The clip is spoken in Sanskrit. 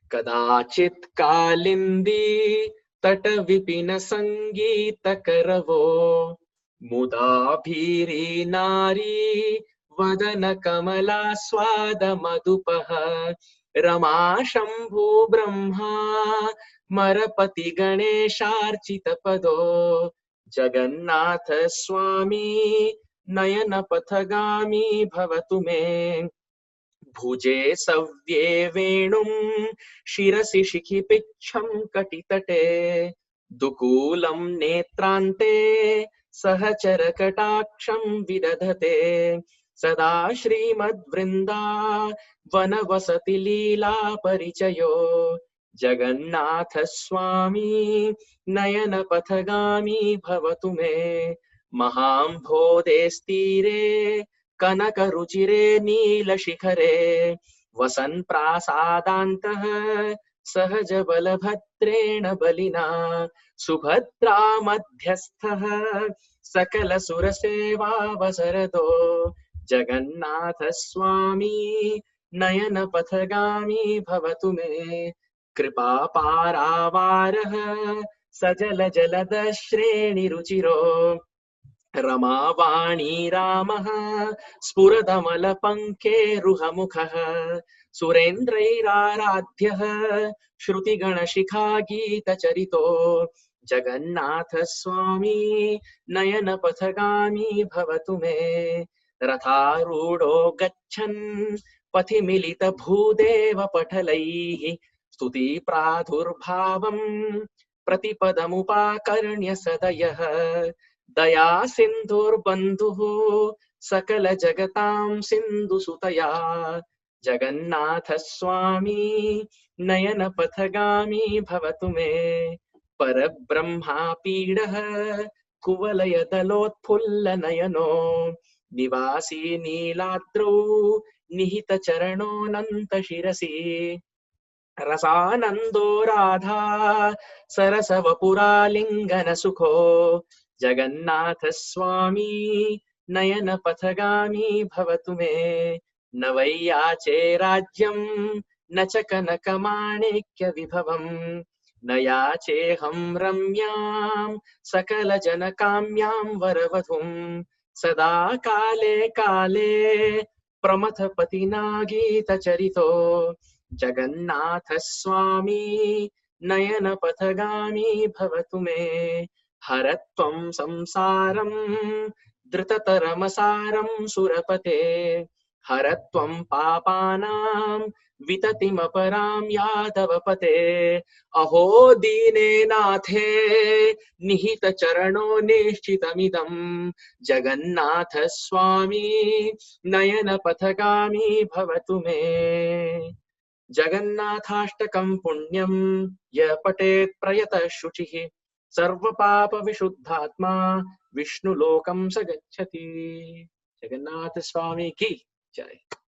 कदाचित् कालिन्दी तटविपिन संगीतकरवो मुदा भीरी नारी वदन कमलास्वाद मधुपः रमा शंभु ब्रह्मा मरपति गणेशार्चित पदो जगन्नाथ स्वामी नयन पथगामी भवतु मे भुजे सव्ये वेणुं शिरसि शिखिपिच्छं कटितटे दुकूलं नेत्रान्ते सहचरकटाक्षं विदधते सदा श्रीमद्वृन्दा वनवसति लीला परिचयो जगन्नाथ स्वामी नयन पथगामी भवतु मे महाम्भोधेस्तीरे कनकरुचिरे नीलशिखरे वसन् प्रासादान्तः सहज बलभद्रेण बलिना सुभद्रा मध्यस्थः सकल सुरसेवावसरतो जगन्नाथ स्वामी नयन पथगामी भवतु मे कृपा पारावारः सजल जलद श्रेणी रुचिरो रमावाणी रामः स्फुरदमलपङ्केरुहमुखः सुरेन्द्रैराराध्यः श्रुतिगणशिखा गीतचरितो जगन्नाथ स्वामी नयन पथगामी भवतु मे रथारूढो गच्छन् पथि मिलित भूदेव पटलैः स्तुति प्रादुर्भावं प्रतिपदमुपाकर्ण्य सदयः दया सिन्धुर्बन्धुः सकल जगतां सिन्धुसुतया जगन्नाथ स्वामी नयन पथगामी भवतु मे परब्रह्मा पीडः कुवलयदलोत्फुल्ल नयनो निवासी नीलाद्रौ निहित चरणोऽनन्त शिरसि रसानन्दो राधा सरसवपुरालिङ्गन सुखो जगन्नाथ स्वामी नयन पथगामी भवतु मे न वै याचे राज्यं न च कनकमाणिक्य विभवम् न याचेऽहं रम्यां सकल जनकाम्यां वरवधुं सदा काले काले प्रमथपतिना गीतचरितो जगन्नाथ स्वामी नयन पथगामी भवतु मे हरत्वं संसारं धृततरमसारं सुरपते हरत्वं पापानां विततिमपरां यादवपते अहो दीने नाथे निहित चरणो निश्चितमिदं जगन्नाथ स्वामी नयन पथगामी भवतु मे जगन्नाथाष्टकं पुण्यं य पठेत् प्रयतः शुचिः सर्वपापविशुद्धात्मा विष्णुलोकं स गच्छति। जगन्नाथ स्वामी की जय।